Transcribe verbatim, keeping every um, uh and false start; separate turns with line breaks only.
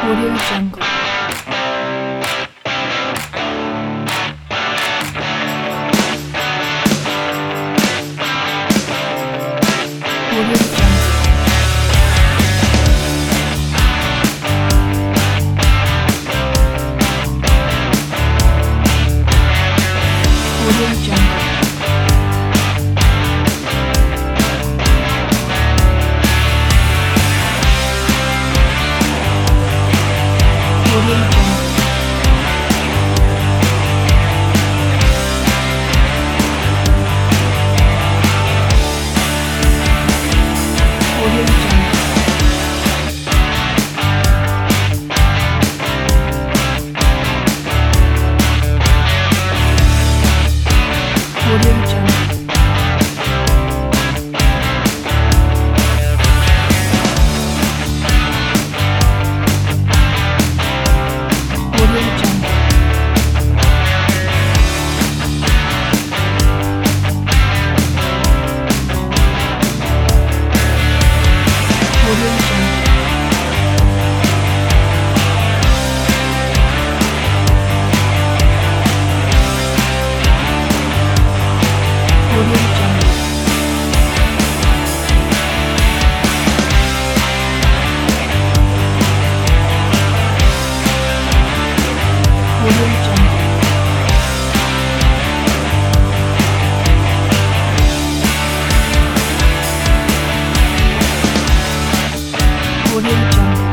Audio Jungle. Audio Jungle. Audio Jungle. Audio Jungle. Audio Jungle. Audio Jungle. Audio Jungle. Audio Jungle. Audio Jungle. Audio Jungle. Audio Jungle.